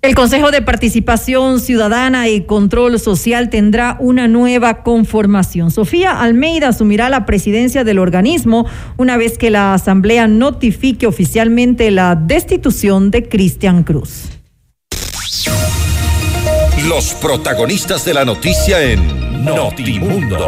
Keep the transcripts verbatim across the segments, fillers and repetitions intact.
El Consejo de Participación Ciudadana y Control Social tendrá una nueva conformación. Sofía Almeida asumirá la presidencia del organismo una vez que la Asamblea notifique oficialmente la destitución de Cristian Cruz. Los protagonistas de la noticia en Notimundo.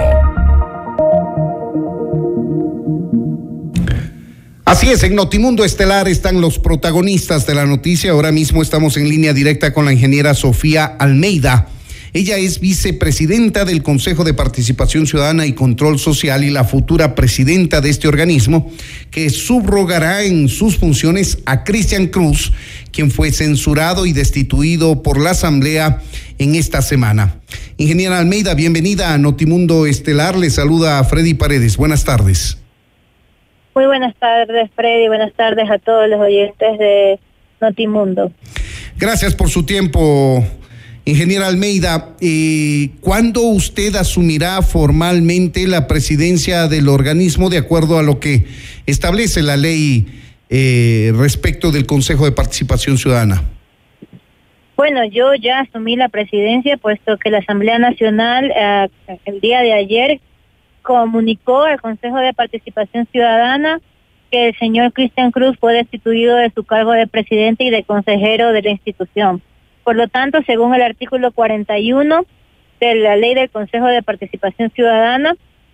Así es, en Notimundo Estelar están los protagonistas de la noticia. Ahora mismo estamos en línea directa con la ingeniera Sofía Almeida. Ella es vicepresidenta del Consejo de Participación Ciudadana y Control Social y la futura presidenta de este organismo, que subrogará en sus funciones a Cristian Cruz, quien fue censurado y destituido por la Asamblea en esta semana. Ingeniera Almeida, bienvenida a Notimundo Estelar. Le saluda a Freddy Paredes. Buenas tardes. Muy buenas tardes, Freddy. Buenas tardes a todos los oyentes de Notimundo. Gracias por su tiempo, ingeniera Almeida. Eh, ¿Cuándo usted asumirá formalmente la presidencia del organismo de acuerdo a lo que establece la ley eh, respecto del Consejo de Participación Ciudadana? Bueno, yo ya asumí la presidencia puesto que la Asamblea Nacional eh, el día de ayer comunicó al Consejo de Participación Ciudadana que el señor Cristian Cruz fue destituido de su cargo de presidente y de consejero de la institución. Por lo tanto, según el artículo cuarenta y uno de la ley del Consejo de Participación Ciudadana,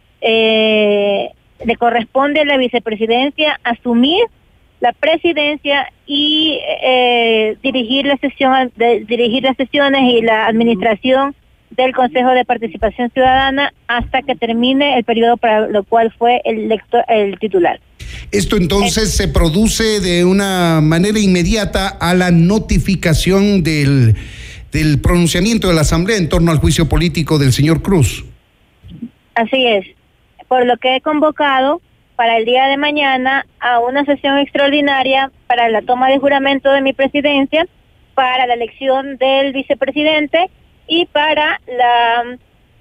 eh, le corresponde a la vicepresidencia asumir la presidencia y eh, dirigir la sesión, de, dirigir las sesiones y la administración del Consejo de Participación Ciudadana hasta que termine el periodo para lo cual fue el, lector, el titular. Esto entonces eh, se produce de una manera inmediata a la notificación del, del pronunciamiento de la Asamblea en torno al juicio político del señor Cruz. Así es, por lo que he convocado para el día de mañana a una sesión extraordinaria para la toma de juramento de mi presidencia, para la elección del vicepresidente y para la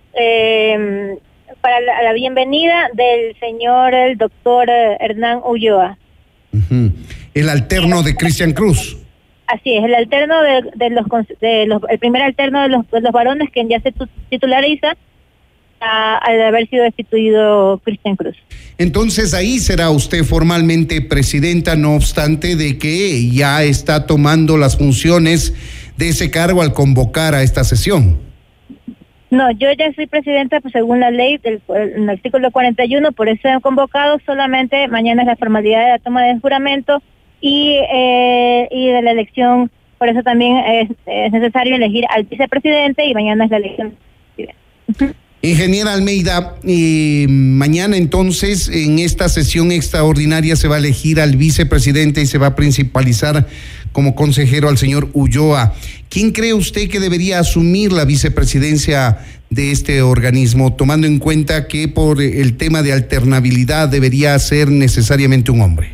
eh, para la, la bienvenida del señor el doctor Hernán Ulloa. Uh-huh. El alterno de Cristian Cruz. Así es, el alterno de, de, los, de los el primer alterno de los, de los varones que ya se titulariza a, al haber sido destituido Cristian Cruz. Entonces ahí será usted formalmente presidenta, no obstante de que ya está tomando las funciones de ese cargo al convocar a esta sesión. No, yo ya soy presidenta pues, según la ley del el artículo cuarenta y uno, por eso he convocado. Solamente mañana es la formalidad de la toma del juramento y, eh, y de la elección. Por eso también es, es necesario elegir al vicepresidente y mañana es la elección del presidente. Ingeniera Almeida, eh, mañana entonces en esta sesión extraordinaria se va a elegir al vicepresidente y se va a principalizar como consejero al señor Ulloa. ¿Quién cree usted que debería asumir la vicepresidencia de este organismo, tomando en cuenta que por el tema de alternabilidad debería ser necesariamente un hombre?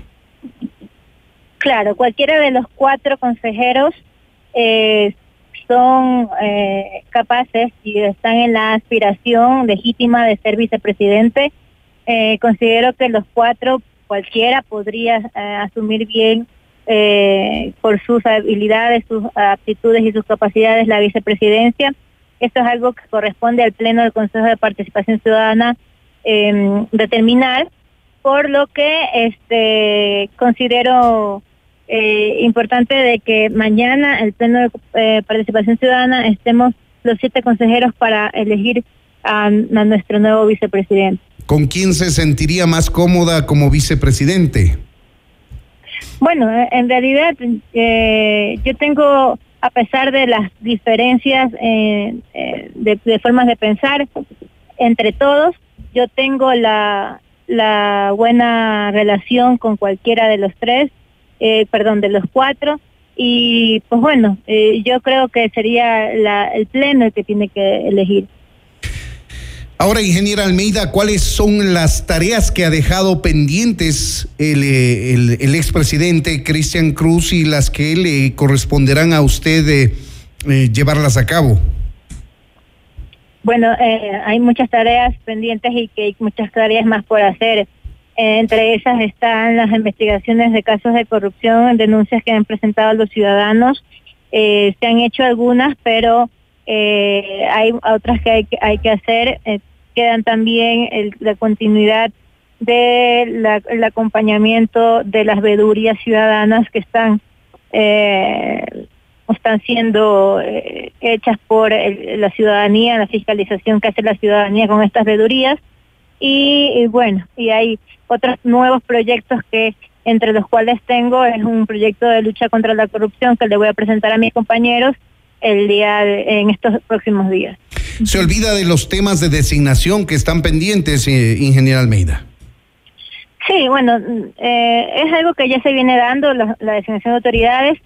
Claro, cualquiera de los cuatro consejeros eh, son eh, capaces y están en la aspiración legítima de ser vicepresidente. Eh, considero que los cuatro, cualquiera podría eh, asumir bien eh, por sus habilidades, sus aptitudes y sus capacidades la vicepresidencia. Esto es algo que corresponde al Pleno del Consejo de Participación Ciudadana eh, determinar, por lo que este considero Eh, importante de que mañana el Pleno de eh, Participación Ciudadana estemos los siete consejeros para elegir a, a nuestro nuevo vicepresidente. ¿Con quién se sentiría más cómoda como vicepresidente? Bueno, en realidad eh, yo tengo, a pesar de las diferencias eh, eh, de, de formas de pensar entre todos, yo tengo la, la buena relación con cualquiera de los tres. Eh, perdón, de los cuatro, y pues bueno, eh, yo creo que sería la, el Pleno el que tiene que elegir. Ahora, ingeniera Almeida, ¿cuáles son las tareas que ha dejado pendientes el, el, el expresidente Cristian Cruz y las que le corresponderán a usted eh, eh, llevarlas a cabo? Bueno, eh, hay muchas tareas pendientes y que hay muchas tareas más por hacer. Eh, entre esas están las investigaciones de casos de corrupción, denuncias que han presentado los ciudadanos eh, se han hecho algunas, pero eh, hay otras que hay que, hay que hacer. Eh, quedan también el, la continuidad del de acompañamiento de las veedurías ciudadanas que están eh, están siendo eh, hechas por el, la ciudadanía, la fiscalización que hace la ciudadanía con estas veedurías. Y, y bueno, y hay otros nuevos proyectos que entre los cuales tengo es un proyecto de lucha contra la corrupción que le voy a presentar a mis compañeros el día de, en estos próximos días. ¿Se olvida de los temas de designación que están pendientes, eh, ingeniera Almeida? Sí, bueno, eh, es algo que ya se viene dando, la, la designación de autoridades.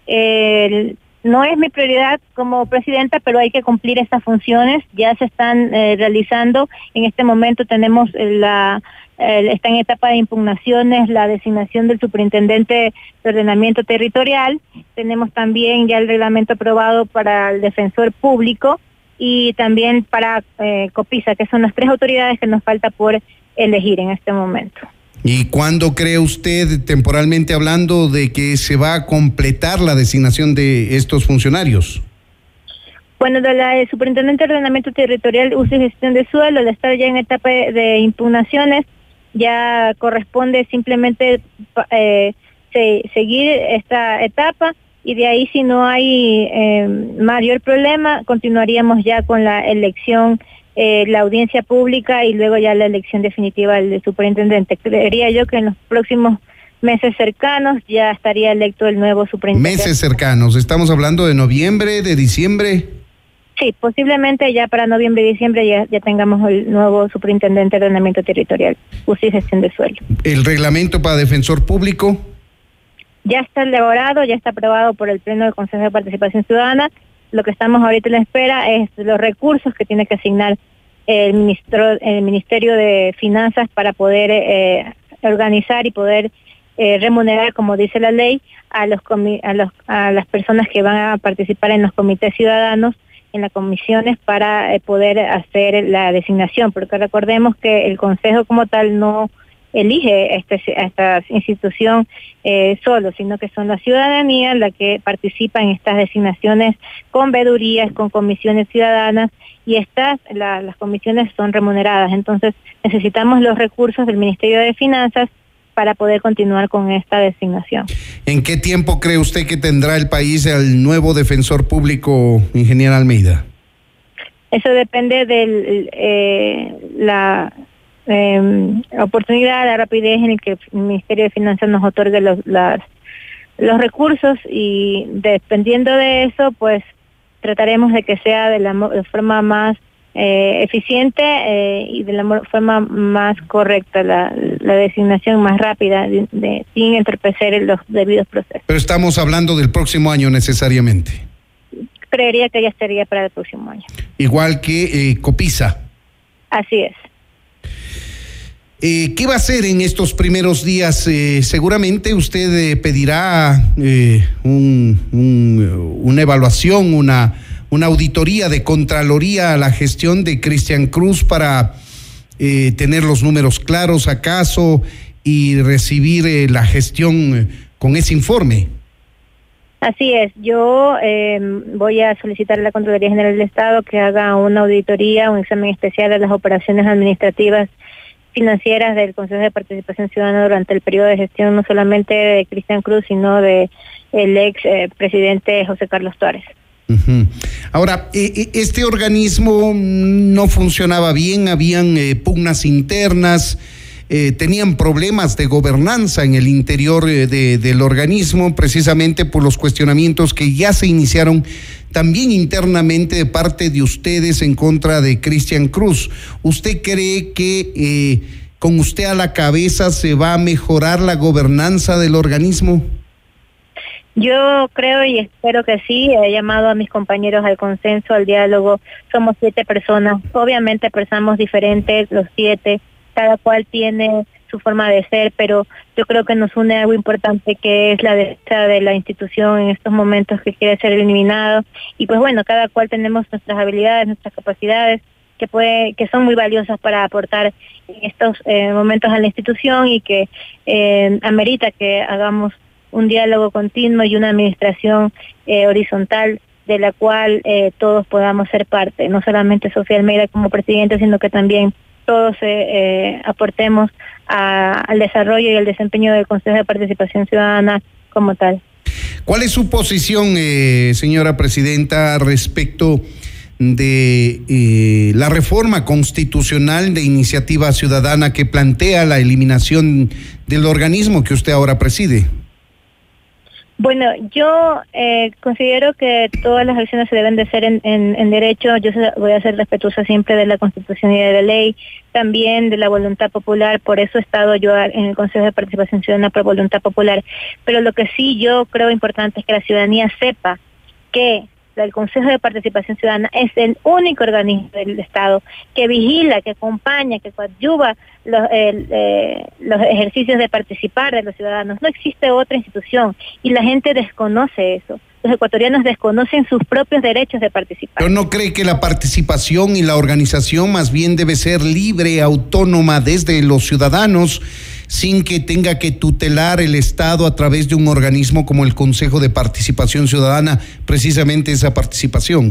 Eh, no es mi prioridad como presidenta, pero hay que cumplir estas funciones, ya se están eh, realizando. En este momento tenemos la, eh, está en etapa de impugnaciones la designación del superintendente de ordenamiento territorial, tenemos también ya el reglamento aprobado para el defensor público y también para eh, COPISA, que son las tres autoridades que nos falta por elegir en este momento. ¿Y cuándo cree usted, temporalmente hablando, de que se va a completar la designación de estos funcionarios? Bueno, de la de superintendente de ordenamiento territorial, uso y gestión de suelo, al estar ya en etapa de impugnaciones, ya corresponde simplemente eh, se, seguir esta etapa y de ahí, si no hay eh, mayor problema, continuaríamos ya con la elección, eh, la audiencia pública y luego ya la elección definitiva del superintendente. Creería yo que en los próximos meses cercanos ya estaría electo el nuevo superintendente. Meses cercanos, ¿estamos hablando de noviembre, de diciembre? Sí, posiblemente ya para noviembre y diciembre ya, ya tengamos el nuevo superintendente de ordenamiento territorial, uso y gestión de suelo. ¿El reglamento para defensor público? Ya está elaborado, ya está aprobado por el Pleno del Consejo de Participación Ciudadana. Lo que estamos ahorita en la espera es los recursos que tiene que asignar el, ministro, el Ministerio de Finanzas para poder eh, organizar y poder eh, remunerar, como dice la ley, a, los comi a, los, a las personas que van a participar en los comités ciudadanos, en las comisiones, para eh, poder hacer la designación, porque recordemos que el Consejo como tal no elige este, a esta institución eh, solo, sino que son la ciudadanía la que participa en estas designaciones con veedurías, con comisiones ciudadanas, y estas, la, las comisiones son remuneradas. Entonces necesitamos los recursos del Ministerio de Finanzas para poder continuar con esta designación. ¿En qué tiempo cree usted que tendrá el país el nuevo defensor público, ingeniera Almeida? Eso depende de eh, la eh, oportunidad, la rapidez en la que el Ministerio de Finanzas nos otorgue los, las, los recursos, y dependiendo de eso, pues trataremos de que sea de la de forma más Eh, eficiente eh, y de la forma más correcta, la, la designación más rápida, de, de, sin entorpecer los debidos procesos. Pero estamos hablando del próximo año necesariamente. Creería que ya estaría para el próximo año. Igual que eh, COPISA. Así es. Eh, ¿Qué va a hacer en estos primeros días? Eh, seguramente usted eh, pedirá eh, un, un, una evaluación, una... una auditoría de Contraloría a la gestión de Cristian Cruz para eh, tener los números claros acaso y recibir eh, la gestión con ese informe. Así es, yo eh, voy a solicitar a la Contraloría General del Estado que haga una auditoría, un examen especial de las operaciones administrativas financieras del Consejo de Participación Ciudadana durante el periodo de gestión, no solamente de Cristian Cruz, sino de el ex eh, presidente José Carlos Tuárez. Uh-huh. Ahora, eh, este organismo no funcionaba bien, habían eh, pugnas internas, eh, tenían problemas de gobernanza en el interior eh, de, del organismo, precisamente por los cuestionamientos que ya se iniciaron también internamente de parte de ustedes en contra de Cristian Cruz. ¿Usted cree que eh, con usted a la cabeza se va a mejorar la gobernanza del organismo? Yo creo y espero que sí. He llamado a mis compañeros al consenso, al diálogo. Somos siete personas, obviamente pensamos diferentes los siete, cada cual tiene su forma de ser, pero yo creo que nos une algo importante, que es la defensa de la institución en estos momentos que quiere ser eliminado. Y pues bueno, cada cual tenemos nuestras habilidades, nuestras capacidades, que puede, que son muy valiosas para aportar en estos eh, momentos a la institución, y que eh, amerita que hagamos un diálogo continuo y una administración eh, horizontal de la cual eh, todos podamos ser parte, no solamente Sofía Almeida como presidente, sino que también todos eh, eh, aportemos a, al desarrollo y al desempeño del Consejo de Participación Ciudadana como tal. ¿Cuál es su posición, eh, señora presidenta, respecto de eh, la reforma constitucional de iniciativa ciudadana que plantea la eliminación del organismo que usted ahora preside? Bueno, yo eh, considero que todas las acciones se deben de hacer en, en, en derecho. Yo voy a ser respetuosa siempre de la Constitución y de la ley, también de la voluntad popular. Por eso he estado yo en el Consejo de Participación Ciudadana por voluntad popular. Pero lo que sí yo creo importante es que la ciudadanía sepa que el Consejo de Participación Ciudadana es el único organismo del Estado que vigila, que acompaña, que coadyuva los, el, eh, los ejercicios de participar de los ciudadanos. No existe otra institución y la gente desconoce eso. Los ecuatorianos desconocen sus propios derechos de participar. ¿Pero no cree que la participación y la organización más bien debe ser libre, autónoma desde los ciudadanos, sin que tenga que tutelar el Estado a través de un organismo como el Consejo de Participación Ciudadana, precisamente esa participación?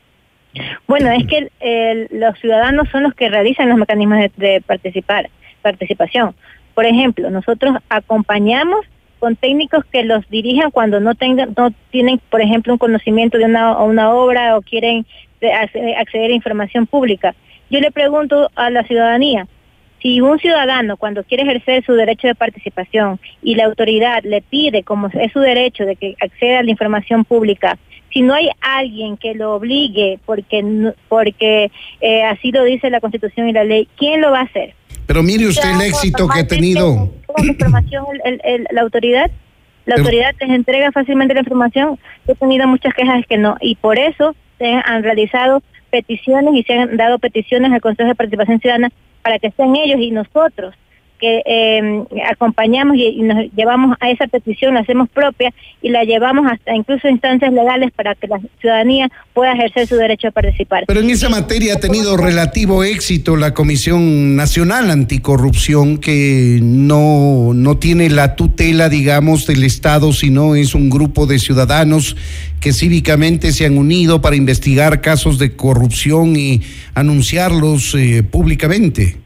Bueno, es que eh, los ciudadanos son los que realizan los mecanismos de, de participar, participación. Por ejemplo, nosotros acompañamos con técnicos que los dirijan cuando no tengan, no tienen, por ejemplo, un conocimiento de una, una obra o quieren acceder a información pública. Yo le pregunto a la ciudadanía, si un ciudadano cuando quiere ejercer su derecho de participación y la autoridad le pide, como es su derecho de que acceda a la información pública, si no hay alguien que lo obligue porque, porque eh, así lo dice la Constitución y la ley, ¿quién lo va a hacer? Pero mire usted el éxito que ha tenido. ¿Toda la información el, el, el, la autoridad? La Pero... autoridad les entrega fácilmente la información. He tenido muchas quejas que no, y por eso se han realizado peticiones y se han dado peticiones al Consejo de Participación Ciudadana para que sean ellos y nosotros que eh, acompañamos y, y nos llevamos a esa petición, la hacemos propia y la llevamos hasta incluso instancias legales para que la ciudadanía pueda ejercer su derecho a participar. Pero en esa materia ha tenido relativo éxito la Comisión Nacional Anticorrupción, que no, no tiene la tutela, digamos, del Estado, sino es un grupo de ciudadanos que cívicamente se han unido para investigar casos de corrupción y anunciarlos eh, públicamente.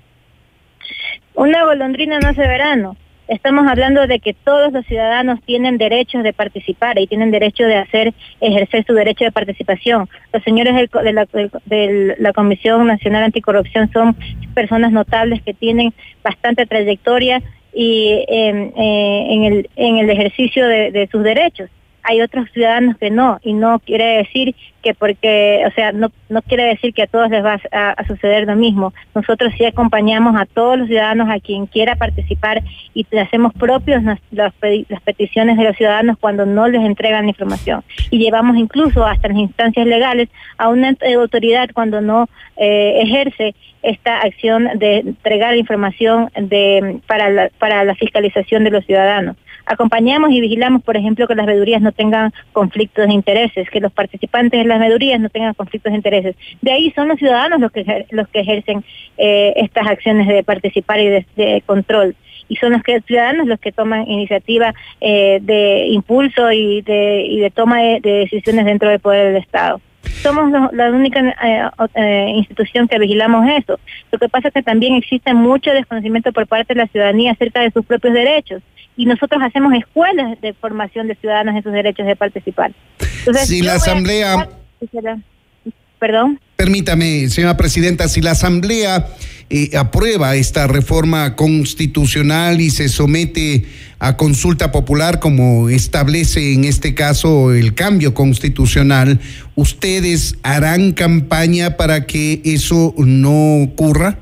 Una golondrina no hace verano. Estamos hablando de que todos los ciudadanos tienen derechos de participar y tienen derecho de hacer, ejercer su derecho de participación. Los señores del, de, la, de la Comisión Nacional Anticorrupción son personas notables que tienen bastante trayectoria y eh, eh, en el en el ejercicio de, de sus derechos. Hay otros ciudadanos que no, y no quiere decir que porque, o sea, no no quiere decir que a todos les va a, a suceder lo mismo. Nosotros sí acompañamos a todos los ciudadanos, a quien quiera participar, y hacemos propios las, las, las peticiones de los ciudadanos cuando no les entregan la información. Y llevamos incluso hasta las instancias legales a una autoridad cuando no eh, ejerce esta acción de entregar información de para la, para la fiscalización de los ciudadanos. Acompañamos y vigilamos, por ejemplo, que las veedurías no tengan conflictos de intereses, que los participantes de las veedurías no tengan conflictos de intereses. De ahí son los ciudadanos los que los que ejercen eh, estas acciones de participar y de, de control. Y son los que ciudadanos los que toman iniciativa eh, de impulso y de, y de toma de, de decisiones dentro del poder del Estado. Somos lo, la única eh, eh, institución que vigilamos eso. Lo que pasa es que también existe mucho desconocimiento por parte de la ciudadanía acerca de sus propios derechos. Y nosotros hacemos escuelas de formación de ciudadanos en sus derechos de participar. Entonces, si la Asamblea... A... Perdón. Permítame, señora presidenta, si la Asamblea eh, aprueba esta reforma constitucional y se somete a consulta popular, como establece en este caso el cambio constitucional, ¿ustedes harán campaña para que eso no ocurra?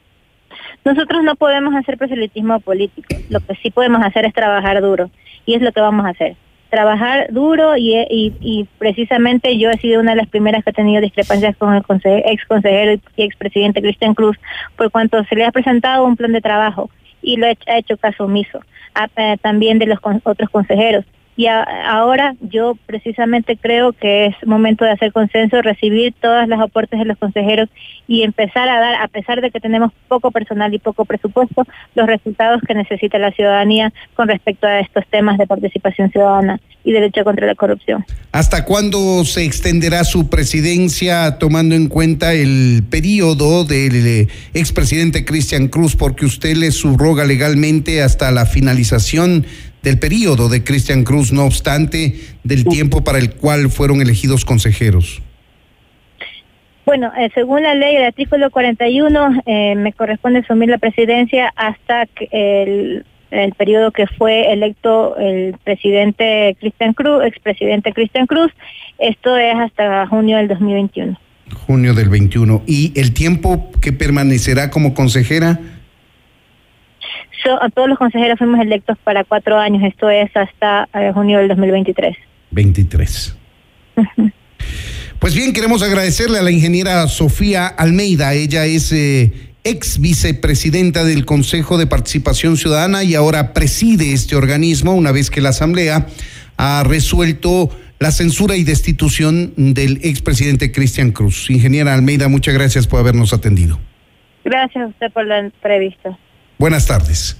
Nosotros no podemos hacer proselitismo político. Lo que sí podemos hacer es trabajar duro, y es lo que vamos a hacer. Trabajar duro y, y, y precisamente yo he sido una de las primeras que ha tenido discrepancias con el conse- ex consejero y expresidente Cristian Cruz, por cuanto se le ha presentado un plan de trabajo y lo ha hecho, ha hecho caso omiso, a, eh, también de los con, otros consejeros. Y a, ahora yo precisamente creo que es momento de hacer consenso, recibir todos los aportes de los consejeros y empezar a dar, a pesar de que tenemos poco personal y poco presupuesto, los resultados que necesita la ciudadanía con respecto a estos temas de participación ciudadana y de lucha contra la corrupción. ¿Hasta cuándo se extenderá su presidencia, tomando en cuenta el periodo del expresidente Cristian Cruz? Porque usted le subroga legalmente hasta la finalización del periodo de Cristian Cruz, no obstante del tiempo para el cual fueron elegidos consejeros. Bueno, eh, según la ley del artículo cuarenta y uno, eh, me corresponde asumir la presidencia hasta que el, el periodo que fue electo el presidente Cristian Cruz, expresidente Cristian Cruz. Esto es hasta junio del dos mil veintiuno. Junio del veintiuno. ¿Y el tiempo que permanecerá como consejera? So, a todos los consejeros fuimos electos para cuatro años, esto es hasta eh, junio del dos mil veintitrés. veintitrés. Uh-huh. Pues bien, queremos agradecerle a la ingeniera Sofía Almeida. Ella es eh, ex vicepresidenta del Consejo de Participación Ciudadana y ahora preside este organismo una vez que la Asamblea ha resuelto la censura y destitución del expresidente Cristian Cruz. Ingeniera Almeida, muchas gracias por habernos atendido. Gracias a usted por la entrevista. Buenas tardes.